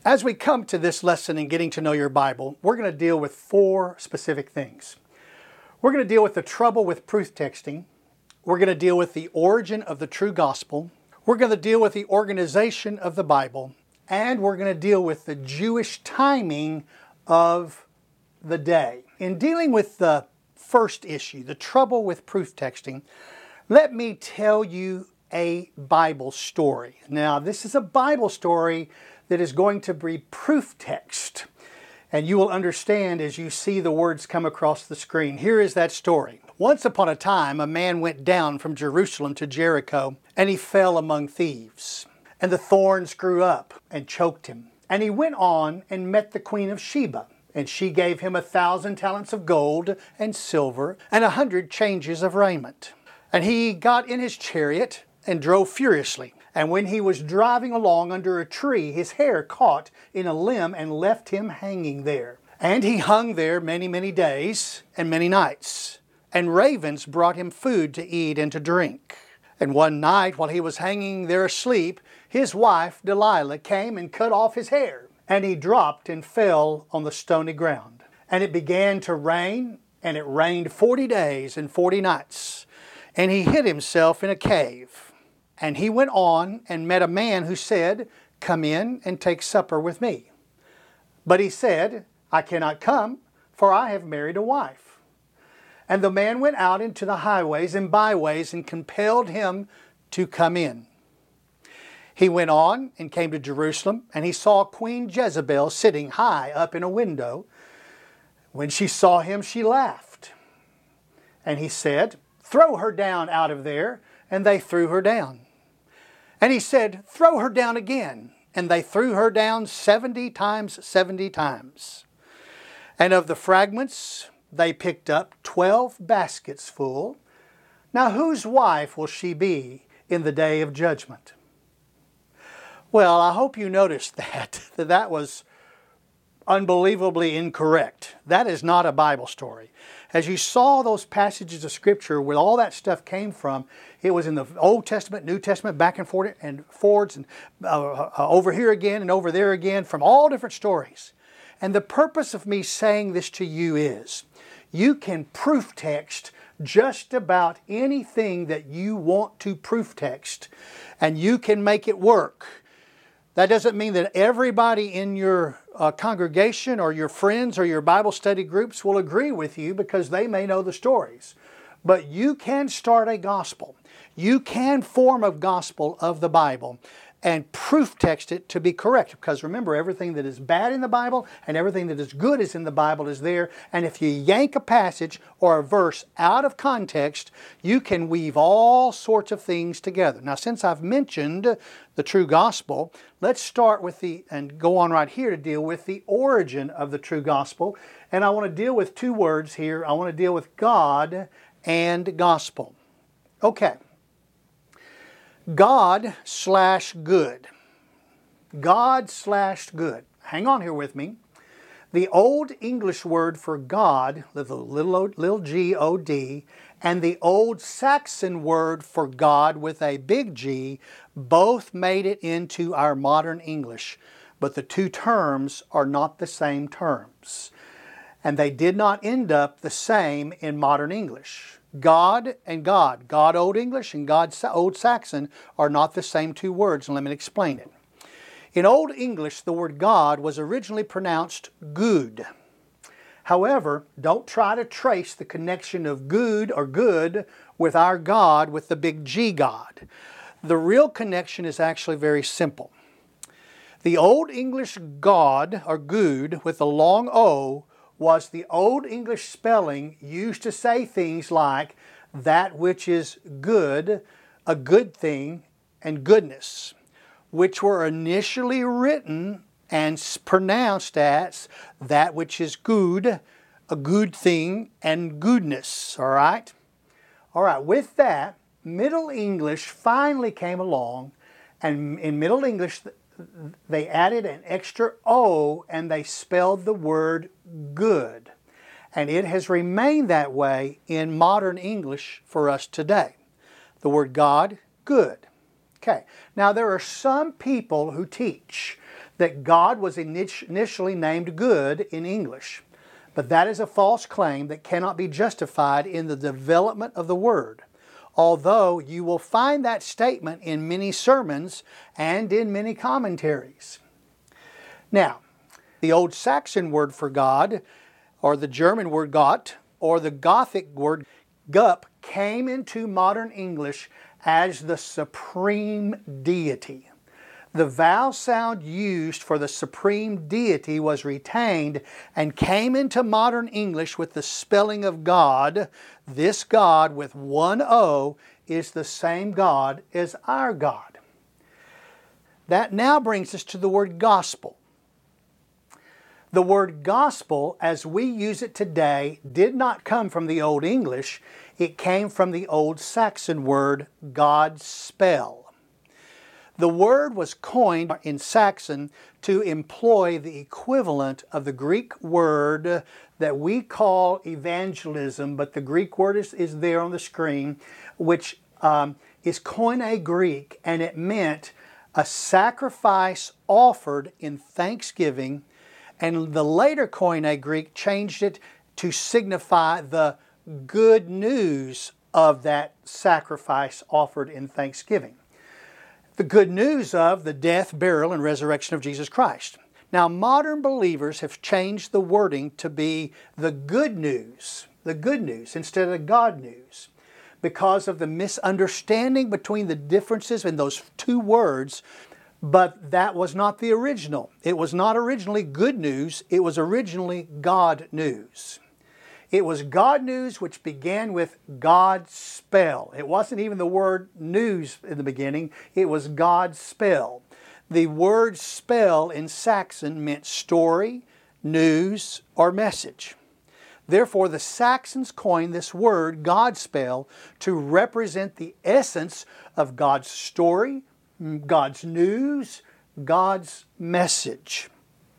As we come to this lesson in getting to know your Bible, we're going to deal with four specific things. We're going to deal with the trouble with proof texting. We're going to deal with the origin of the true gospel. We're going to deal with the organization of the Bible. And we're going to deal with the Jewish timing of the day. In dealing with the first issue, the trouble with proof texting, let me tell you a Bible story. Now, this is a Bible story that is going to be proof text. And you will understand as you see the words come across the screen. Here is that story. Once upon a time, a man went down from Jerusalem to Jericho, and he fell among thieves. And the thorns grew up and choked him. And he went on and met the Queen of Sheba. And she gave him 1,000 talents of gold and silver and 100 changes of raiment. And he got in his chariot and drove furiously. And when he was driving along under a tree, his hair caught in a limb and left him hanging there. And he hung there many days and many nights. And ravens brought him food to eat and to drink. And one night, while he was hanging there asleep, his wife Delilah came and cut off his hair. And he dropped and fell on the stony ground. And it began to rain, and it rained 40 days and 40 nights. And he hid himself in a cave. And he went on and met a man who said, "Come in and take supper with me." But he said, "I cannot come, for I have married a wife." And the man went out into the highways and byways and compelled him to come in. He went on and came to Jerusalem, and he saw Queen Jezebel sitting high up in a window. When she saw him, she laughed. And he said, "Throw her down out of there." And they threw her down. And he said, "Throw her down again." And they threw her down 70 times 70 times. And of the fragments, they picked up 12 baskets full. Now whose wife will she be in the day of judgment? Well, I hope you noticed that was unbelievably incorrect. That is not a Bible story. As you saw those passages of Scripture where all that stuff came from, it was in the Old Testament, New Testament, back and forwards, and over here again and over there again, from all different stories. And the purpose of me saying this to you is, you can proof text just about anything that you want to proof text, and you can make it work. That doesn't mean that everybody in your congregation or your friends or your Bible study groups will agree with you because they may know the stories. But you can start a gospel. You can form a gospel of the Bible and proof text it to be correct. Because remember, everything that is bad in the Bible and everything that is good is in the Bible is there. And if you yank a passage or a verse out of context, you can weave all sorts of things together. Now, since I've mentioned the true gospel, let's start with and go on right here to deal with the origin of the true gospel. And I want to deal with two words here. I want to deal with God and gospel. Okay. God/good. God/good. Hang on here with me. The Old English word for God, little G-O-D, and the Old Saxon word for God with a big G, both made it into our modern English. But the two terms are not the same terms. And they did not end up the same in modern English. God and God. God Old English and God Old Saxon are not the same two words, and let me explain it. In Old English, the word God was originally pronounced good. However, don't try to trace the connection of good or good with our God with the big G God. The real connection is actually very simple. The Old English God or good with a long O was the Old English spelling used to say things like that which is good, a good thing, and goodness, which were initially written and pronounced as that which is good, a good thing, and goodness, all right? All right, with that, Middle English finally came along, and in Middle English, they added an extra O and they spelled the word good. And it has remained that way in modern English for us today. The word God, good. Okay, now there are some people who teach that God was initially named good in English. But that is a false claim that cannot be justified in the development of the Word, although you will find that statement in many sermons and in many commentaries. Now, the Old Saxon word for God, or the German word Gott, or the Gothic word Gup, came into modern English as the supreme deity. The vowel sound used for the supreme deity was retained and came into modern English with the spelling of God. This God with one O is the same God as our God. That now brings us to the word gospel. The word gospel, as we use it today, did not come from the Old English. It came from the Old Saxon word God spell. The word was coined in Saxon to employ the equivalent of the Greek word that we call evangelism, but the Greek word is there on the screen, which is Koine Greek, and it meant a sacrifice offered in thanksgiving, and the later Koine Greek changed it to signify the good news of that sacrifice offered in thanksgiving. The good news of the death, burial, and resurrection of Jesus Christ. Now, modern believers have changed the wording to be the good news instead of God news, because of the misunderstanding between the differences in those two words. But that was not the original. It was not originally good news. It was originally God news. It was God news, which began with God spell. It wasn't even the word news in the beginning. It was God spell. The word spell in Saxon meant story, news, or message. Therefore, the Saxons coined this word, God spell, to represent the essence of God's story, God's news, God's message.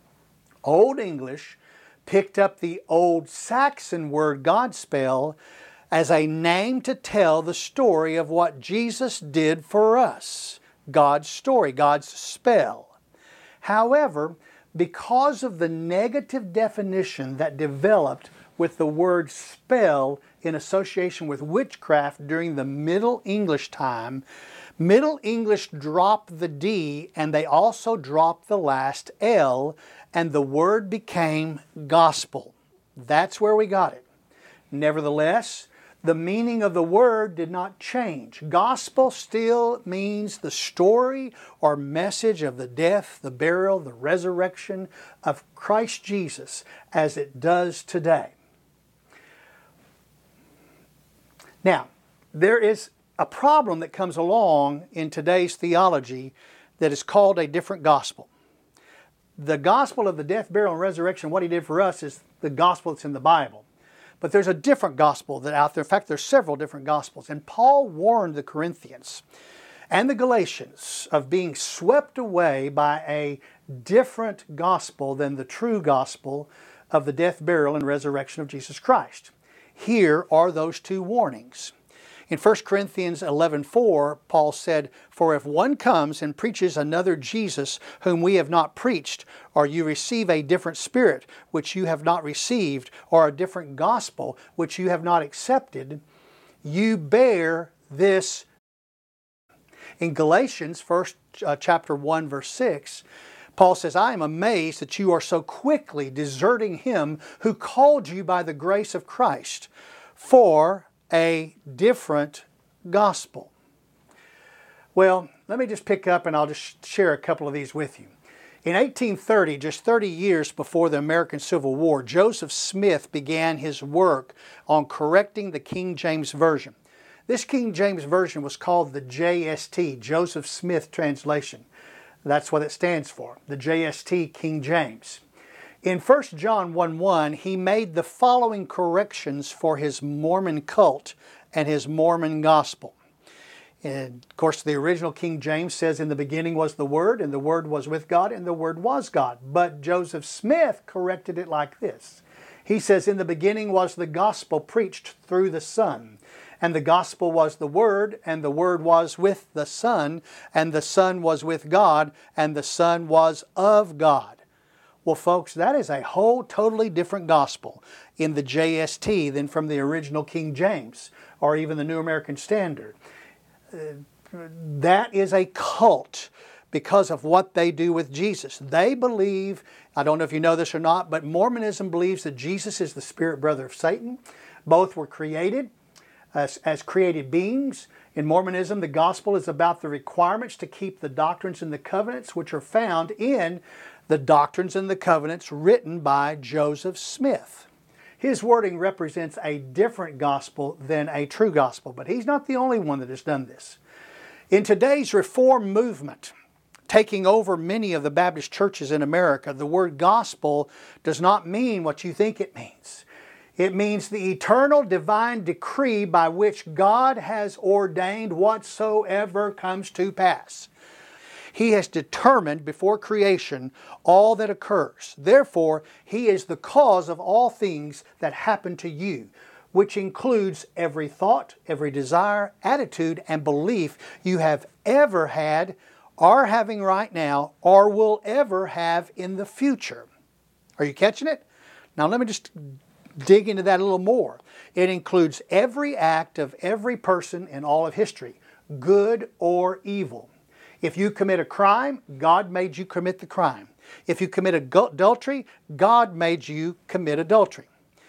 Old English picked up the Old Saxon word Godspell as a name to tell the story of what Jesus did for us. God's story, God's spell. However, because of the negative definition that developed with the word spell in association with witchcraft during the Middle English time, Middle English dropped the D and they also dropped the last L, and the word became gospel. That's where we got it. Nevertheless, the meaning of the word did not change. Gospel still means the story or message of the death, the burial, the resurrection of Christ Jesus as it does today. Now, there is a problem that comes along in today's theology that is called a different gospel. The gospel of the death, burial, and resurrection, what He did for us, is the gospel that's in the Bible. But there's a different gospel that out there. In fact, there's several different gospels. And Paul warned the Corinthians and the Galatians of being swept away by a different gospel than the true gospel of the death, burial, and resurrection of Jesus Christ. Here are those two warnings. In 1 Corinthians 11:4, Paul said, "For if one comes and preaches another Jesus whom we have not preached, or you receive a different spirit which you have not received, or a different gospel which you have not accepted, you bear this." In Galatians, chapter 1, verse 6, Paul says, "I am amazed that you are so quickly deserting Him who called you by the grace of Christ for a different gospel." Well, let me just pick up and I'll just share a couple of these with you. In 1830, just 30 years before the American Civil War, Joseph Smith began his work on correcting the King James Version. This King James Version was called the JST, Joseph Smith Translation. That's what it stands for, the JST King James. In 1 John 1:1, he made the following corrections for his Mormon cult and his Mormon gospel. And of course, the original King James says, "In the beginning was the Word, and the Word was with God, and the Word was God." But Joseph Smith corrected it like this. He says, "In the beginning was the gospel preached through the Son, And the gospel was the Word, and the Word was with the Son, and the Son was with God, and the Son was of God. Well, folks, that is a whole totally different gospel in the JST than from the original King James or even the New American Standard. That is a cult because of what they do with Jesus. They believe, I don't know if you know this or not, but Mormonism believes that Jesus is the spirit brother of Satan. Both were created as created beings. In Mormonism, the gospel is about the requirements to keep the doctrines and the covenants which are found in the Doctrines and the Covenants written by Joseph Smith. His wording represents a different gospel than a true gospel, but he's not the only one that has done this. In today's Reform movement, taking over many of the Baptist churches in America, the word gospel does not mean what you think it means. It means the eternal divine decree by which God has ordained whatsoever comes to pass. He has determined before creation all that occurs. Therefore, He is the cause of all things that happen to you, which includes every thought, every desire, attitude, and belief you have ever had, are having right now, or will ever have in the future. Are you catching it? Now let me just dig into that a little more. It includes every act of every person in all of history, good or evil. If you commit a crime, God made you commit the crime. If you commit adultery, God made you commit adultery.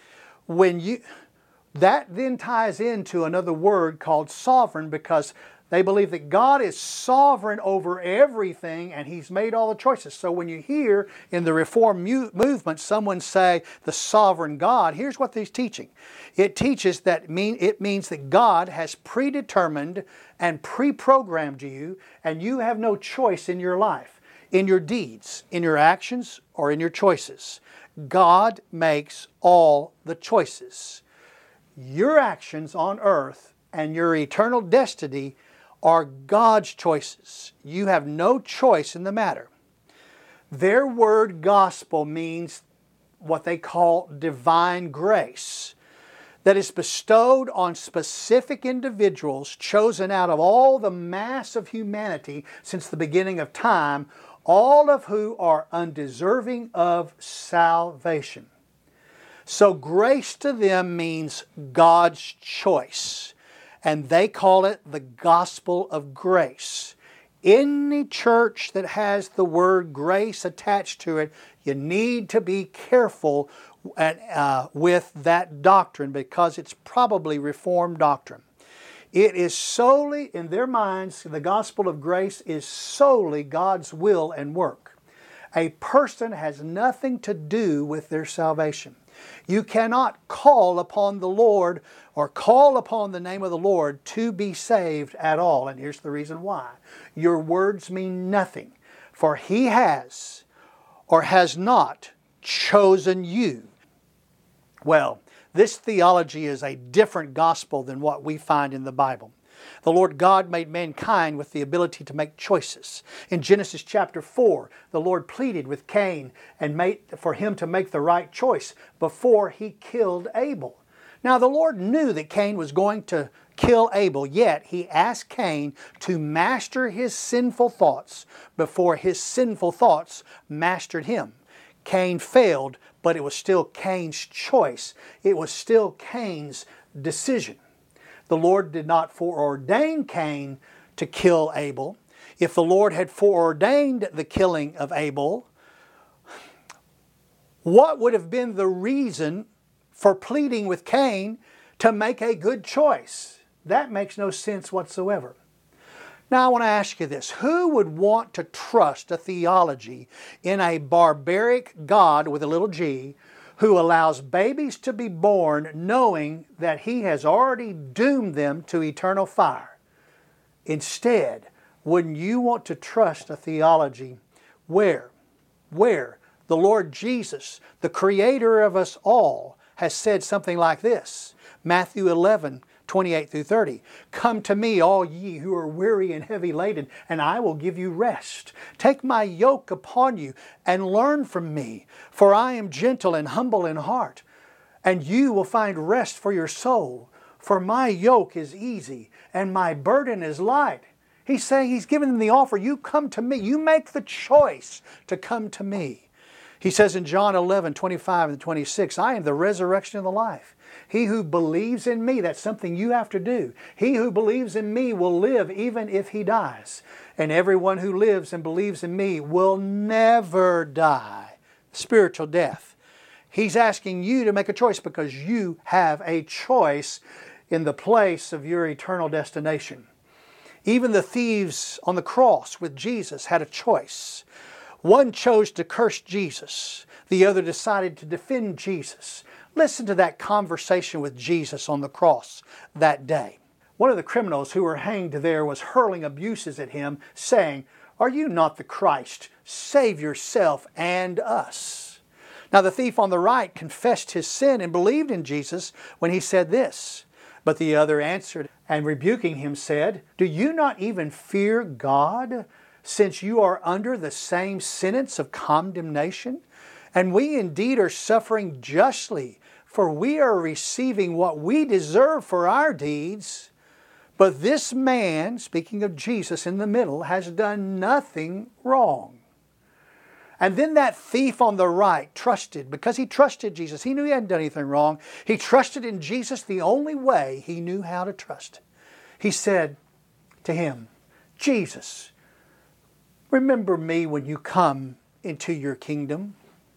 That then ties into another word called sovereign, because they believe that God is sovereign over everything and He's made all the choices. So when you hear in the Reform movement someone say the sovereign God, here's what he's teaching. It teaches that it means that God has predetermined and pre-programmed you, and you have no choice in your life, in your deeds, in your actions, or in your choices. God makes all the choices. Your actions on earth and your eternal destiny are God's choices. You have no choice in the matter. Their word gospel means what they call divine grace, that is bestowed on specific individuals chosen out of all the mass of humanity since the beginning of time, all of who are undeserving of salvation. So grace to them means God's choice, and they call it the gospel of grace. Any church that has the word grace attached to it, you need to be careful with that doctrine, because it's probably Reformed doctrine. It is solely, in their minds, the gospel of grace is solely God's will and work. A person has nothing to do with their salvation. You cannot call upon the Lord or call upon the name of the Lord to be saved at all. And here's the reason why. Your words mean nothing, for He has or has not chosen you. Well, this theology is a different gospel than what we find in the Bible. The Lord God made mankind with the ability to make choices. In Genesis chapter 4, the Lord pleaded with Cain and for him to make the right choice before he killed Abel. Now the Lord knew that Cain was going to kill Abel, yet He asked Cain to master his sinful thoughts before his sinful thoughts mastered him. Cain failed, but it was still Cain's choice. It was still Cain's decision. The Lord did not foreordain Cain to kill Abel. If the Lord had foreordained the killing of Abel, what would have been the reason for pleading with Cain to make a good choice? That makes no sense whatsoever. Now I want to ask you this. Who would want to trust a theology in a barbaric God with a little g, who allows babies to be born knowing that He has already doomed them to eternal fire? Instead, wouldn't you want to trust a theology where the Lord Jesus, the Creator of us all, has said something like this? Matthew 11:28-30. Come to me, all ye who are weary and heavy laden, and I will give you rest. Take my yoke upon you and learn from me, for I am gentle and humble in heart, and you will find rest for your soul. For my yoke is easy and my burden is light. He's saying, He's giving them the offer. You come to me. You make the choice to come to me. He says in John 11:25 and 26, I am the resurrection and the life. He who believes in me, that's something you have to do. He who believes in me will live even if he dies. And everyone who lives and believes in me will never die. Spiritual death. He's asking you to make a choice because you have a choice in the place of your eternal destination. Even the thieves on the cross with Jesus had a choice. One chose to curse Jesus. The other decided to defend Jesus. Listen to that conversation with Jesus on the cross that day. One of the criminals who were hanged there was hurling abuses at him, saying, Are you not the Christ? Save yourself and us. Now the thief on the right confessed his sin and believed in Jesus when he said this. But the other answered and rebuking him said, Do you not even fear God, since you are under the same sentence of condemnation? And we indeed are suffering justly, for we are receiving what we deserve for our deeds. But this man, speaking of Jesus in the middle, has done nothing wrong. And then that thief on the right trusted, because he trusted Jesus. He knew he hadn't done anything wrong. He trusted in Jesus the only way he knew how to trust. He said to him, Jesus, remember me when you come into your kingdom.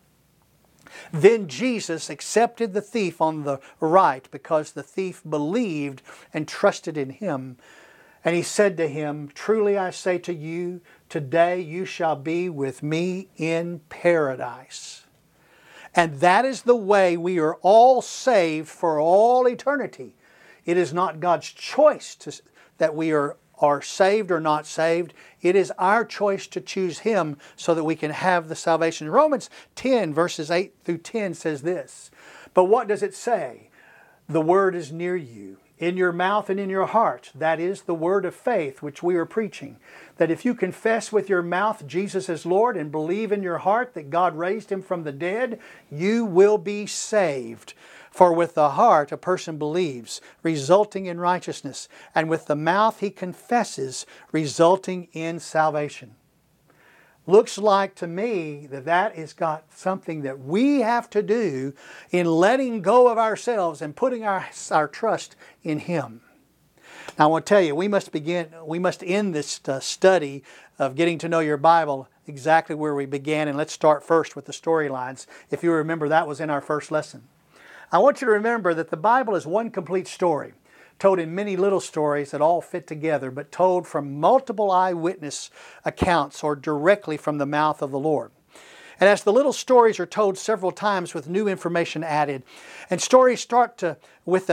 Then Jesus accepted the thief on the right because the thief believed and trusted in Him. And He said to him, Truly I say to you, today you shall be with me in paradise. And that is the way we are all saved for all eternity. It is not God's choice that we are saved or not saved. It is our choice to choose Him so that we can have the salvation. Romans 10 verses 8 through 10 says this. But what does it say? The word is near you, in your mouth and in your heart. That is the word of faith which we are preaching. That if you confess with your mouth Jesus is Lord and believe in your heart that God raised Him from the dead, you will be saved. For with the heart a person believes, resulting in righteousness, and with the mouth he confesses, resulting in salvation. Looks like to me that has got something that we have to do in letting go of ourselves and putting our trust in Him. Now I want to tell you, we must end this study of getting to know your Bible exactly where we began, and let's start first with the storylines. If you remember, that was in our first lesson. I want you to remember that the Bible is one complete story, told in many little stories that all fit together, but told from multiple eyewitness accounts or directly from the mouth of the Lord. And as the little stories are told several times with new information added, and stories start with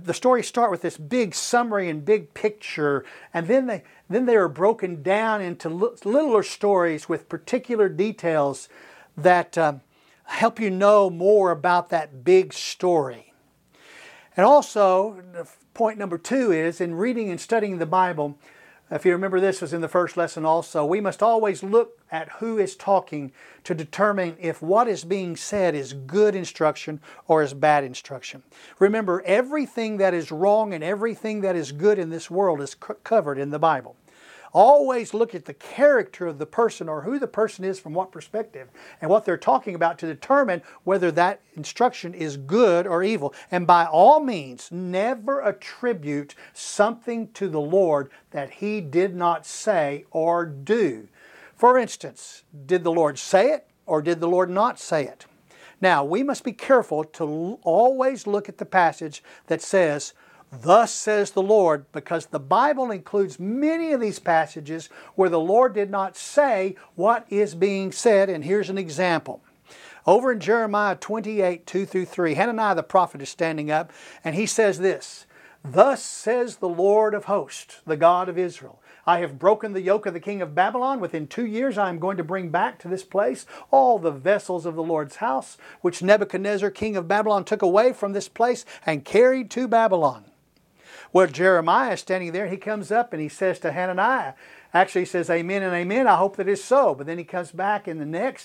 this big summary and big picture, and then they are broken down into littler stories with particular details that help you know more about that big story. And also, point number 2 is, in reading and studying the Bible, if you remember, this was in the first lesson also, we must always look at who is talking to determine if what is being said is good instruction or is bad instruction. Remember, everything that is wrong and everything that is good in this world is covered in the Bible. Always look at the character of the person or who the person is from what perspective and what they're talking about to determine whether that instruction is good or evil. And by all means, never attribute something to the Lord that He did not say or do. For instance, did the Lord say it or did the Lord not say it? Now, we must be careful to always look at the passage that says, Thus says the Lord, because the Bible includes many of these passages where the Lord did not say what is being said. And here's an example. Over in Jeremiah 28, 2 through 3, Hananiah the prophet is standing up and he says this, Thus says the Lord of hosts, the God of Israel, I have broken the yoke of the king of Babylon. Within 2 years I am going to bring back to this place all the vessels of the Lord's house, which Nebuchadnezzar, king of Babylon, took away from this place and carried to Babylon. Well, Jeremiah is standing there. He comes up and he says to Hananiah, actually he says, Amen and amen. I hope that is so. But then he comes back in the next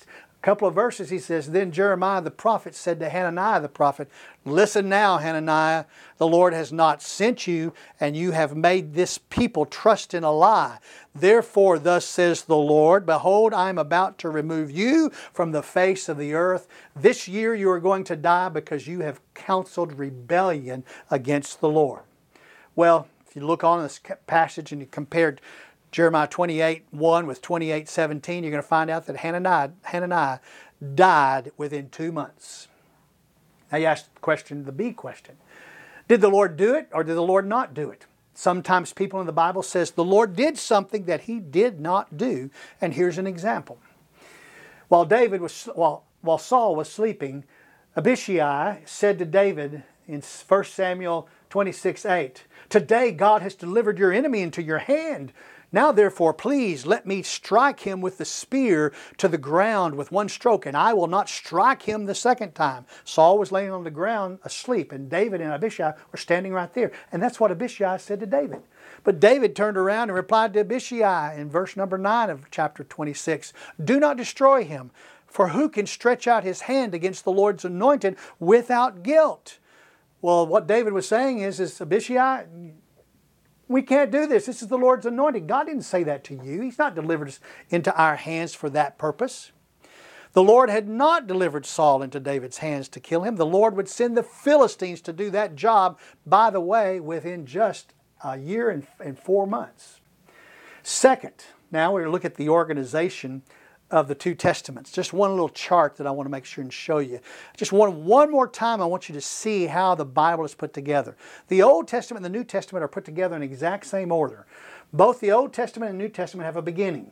couple of verses he says, then Jeremiah the prophet said to Hananiah the prophet, listen now, Hananiah, the Lord has not sent you, and you have made this people trust in a lie. Therefore thus says the Lord, behold, I am about to remove you from the face of the earth. This year you are going to die because you have counseled rebellion against the Lord. Well, if you look on this passage and you compare Jeremiah 28:1 with 28:17, you're going to find out that Hananiah died within 2 months. Now you ask the question, the B question. Did the Lord do it or did the Lord not do it? Sometimes people in the Bible says the Lord did something that He did not do. And here's an example. While Saul was sleeping, Abishai said to David in 1 Samuel 26:8, today God has delivered your enemy into your hand. Now therefore, please let me strike him with the spear to the ground with one stroke, and I will not strike him the second time. Saul was laying on the ground asleep, and David and Abishai were standing right there. And that's what Abishai said to David. But David turned around and replied to Abishai in verse number 9 of chapter 26, do not destroy him, for who can stretch out his hand against the Lord's anointed without guilt? Well, what David was saying is Abishai, we can't do this. This is the Lord's anointed. God didn't say that to you. He's not delivered us into our hands for that purpose. The Lord had not delivered Saul into David's hands to kill him. The Lord would send the Philistines to do that job, by the way, within just a year and 4 months. Second, now we look at the organization of the two testaments. Just one little chart that I want to make sure and show you. Just one more time, I want you to see how the Bible is put together. The Old Testament and the New Testament are put together in the exact same order. Both the Old Testament and New Testament have a beginning.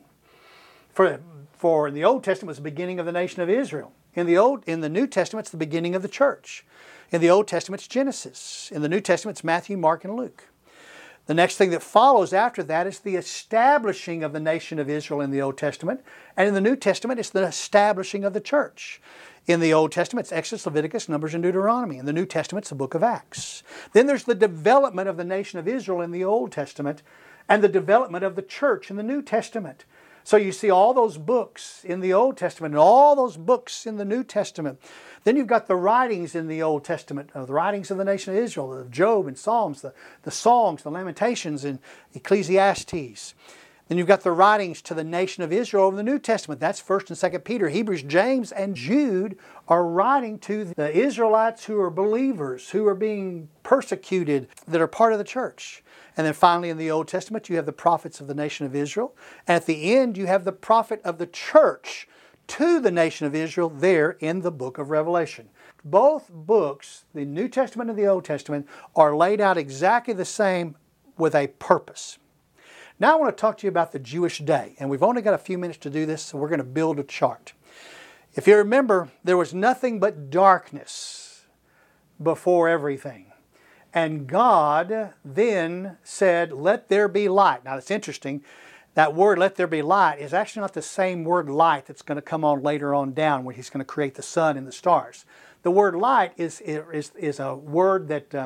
For in the Old Testament it's the beginning of the nation of Israel. In the New Testament it's the beginning of the church. In the Old Testament it's Genesis. In the New Testament it's Matthew, Mark, and Luke. The next thing that follows after that is the establishing of the nation of Israel in the Old Testament. And in the New Testament, it's the establishing of the church. In the Old Testament, it's Exodus, Leviticus, Numbers, and Deuteronomy. In the New Testament, it's the book of Acts. Then there's the development of the nation of Israel in the Old Testament and the development of the church in the New Testament. So you see all those books in the Old Testament and all those books in the New Testament. Then you've got the writings in the Old Testament, the writings of the nation of Israel, of Job and Psalms, the Songs, the Lamentations, and Ecclesiastes. Then you've got the writings to the nation of Israel in the New Testament. That's 1st and 2nd Peter. Hebrews, James, and Jude are writing to the Israelites who are believers, who are being persecuted, that are part of the church. And then finally in the Old Testament, you have the prophets of the nation of Israel. And at the end, you have the prophet of the church to the nation of Israel there in the book of Revelation. Both books, the New Testament and the Old Testament, are laid out exactly the same with a purpose. Now I want to talk to you about the Jewish day. And we've only got a few minutes to do this, so we're going to build a chart. If you remember, there was nothing but darkness before everything. And God then said, let there be light. Now it's interesting. That word, let there be light, is actually not the same word light that's going to come on later on down when He's going to create the sun and the stars. The word light is a word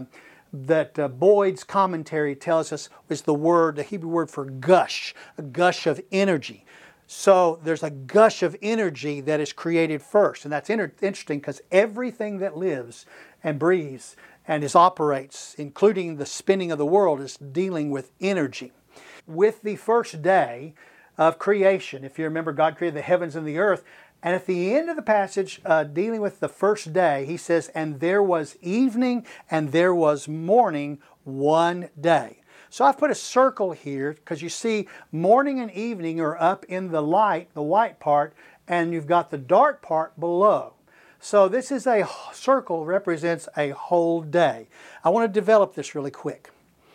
that Boyd's commentary tells us is the Hebrew word for gush, a gush of energy. So there's a gush of energy that is created first. And that's interesting because everything that lives and breathes and operates, including the spinning of the world, is dealing with energy. With the first day of creation, if you remember, God created the heavens and the earth. And at the end of the passage, dealing with the first day, He says, and there was evening and there was morning one day. So I've put a circle here because you see morning and evening are up in the light, the white part, and you've got the dark part below. So this is a circle, represents a whole day. I want to develop this really quick.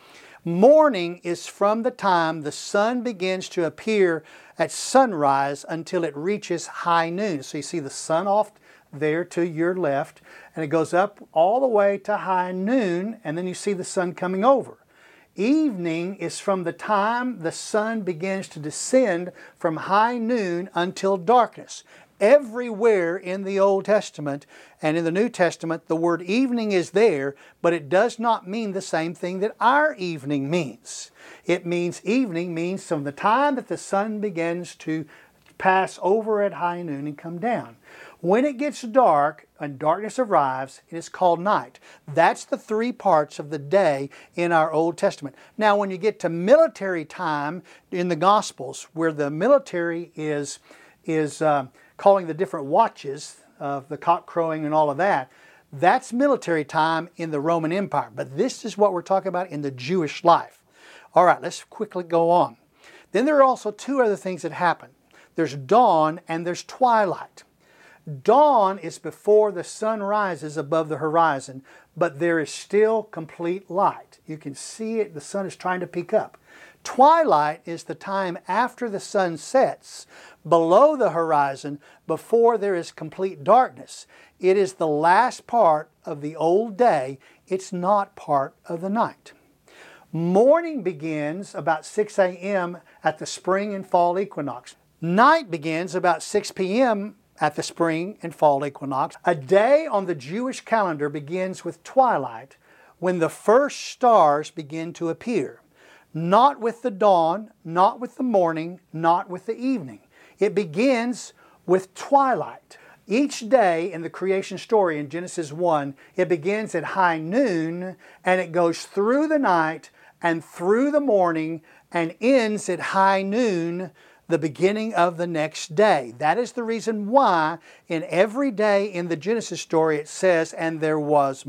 Morning is from the time the sun begins to appear at sunrise until it reaches high noon. So you see the sun off there to your left, and it goes up all the way to high noon, and then you see the sun coming over. Evening is from the time the sun begins to descend from high noon until darkness. Everywhere in the Old Testament and in the New Testament, the word evening is there, but it does not mean the same thing that our evening means. It means evening means from the time that the sun begins to pass over at high noon and come down. When it gets dark and darkness arrives, it is called night. That's the three parts of the day in our Old Testament. Now, when you get to military time in the Gospels, where the military is calling the different watches of the cock crowing and all of that, that's military time in the Roman Empire. But this is what we're talking about in the Jewish life. All right, let's quickly go on. Then there are also two other things that happen. There's dawn and there's twilight. Dawn is before the sun rises above the horizon, but there is still complete light. You can see it, the sun is trying to peek up. Twilight is the time after the sun sets below the horizon before there is complete darkness. It is the last part of the old day. It's not part of the night. Morning begins about 6 a.m. at the spring and fall equinox. Night begins about 6 p.m. at the spring and fall equinox. A day on the Jewish calendar begins with twilight, when the first stars begin to appear. Not with the dawn, not with the morning, not with the evening. It begins with twilight. Each day in the creation story in Genesis 1, it begins at high noon and it goes through the night and through the morning and ends at high noon, the beginning of the next day. That is the reason why in every day in the Genesis story it says, and there was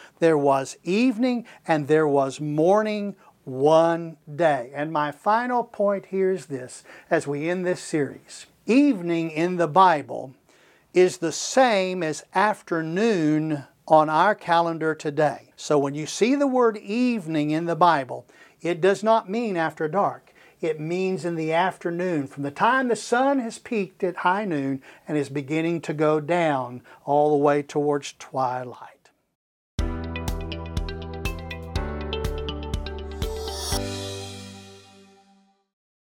evening and there was morning one day. And my final point here is this, as we end this series. Evening in the Bible is the same as afternoon on our calendar today. So when you see the word evening in the Bible, it does not mean after dark. It means in the afternoon, from the time the sun has peaked at high noon and is beginning to go down all the way towards twilight.